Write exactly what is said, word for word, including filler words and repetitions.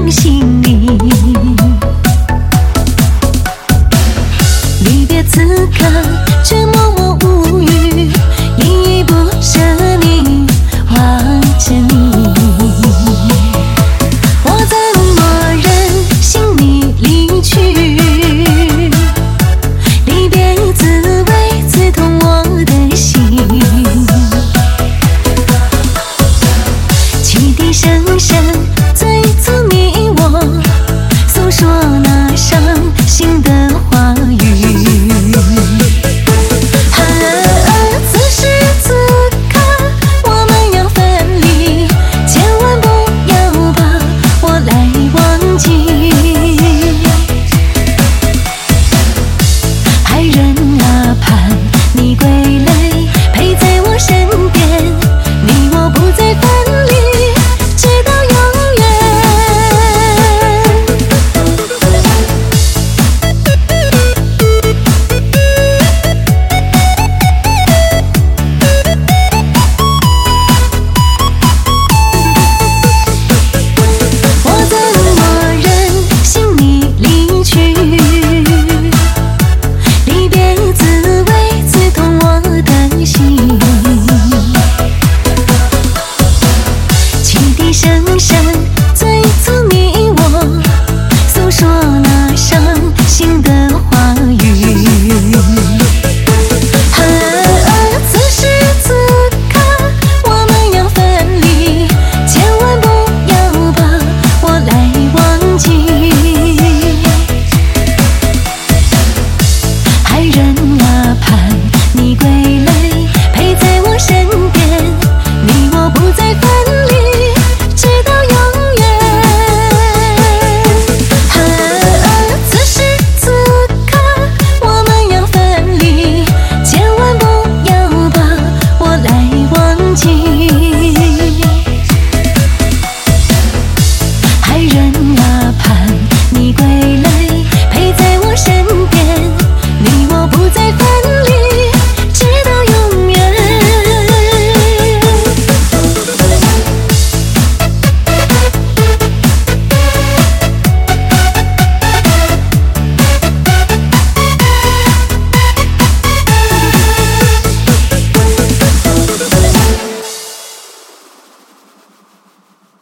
心里。离别此刻，却默默无语，依依不舍你，望着你。我怎么忍心你离去？离别滋味刺痛我的心。汽笛声声催促你我诉说那伤心的话语。啊，此时此刻我们要分离，千万不要把我来忘记。爱人啊，盼你归来，陪在我身边，你我不再分离，直到永远。我怎么忍心你离去？离别滋味刺痛我的心。汽笛声声